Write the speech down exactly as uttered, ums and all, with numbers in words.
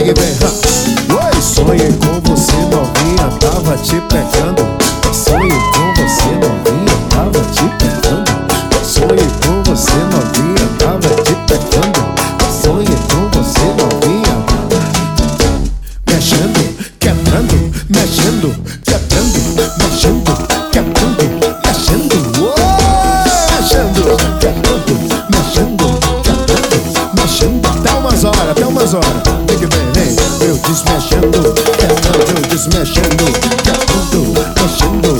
que vem, ha. Oi, sonhei com você novinha, tava te pegando. Sonhei com você novinha, tava te pegando. Sonhei com você novinha, tava te pegando. Sonhei com você novinha, mexendo, quebrando, mexendo, quebrando, mexendo, quebrando, mexendo, oh, mexendo, quebrando, mexendo, quebrando, mexendo. Até umas horas, até umas horas. Vem que vem, vem. Eu disse mexendo, quebrando, eu disse mexendo, quebrando, mexendo.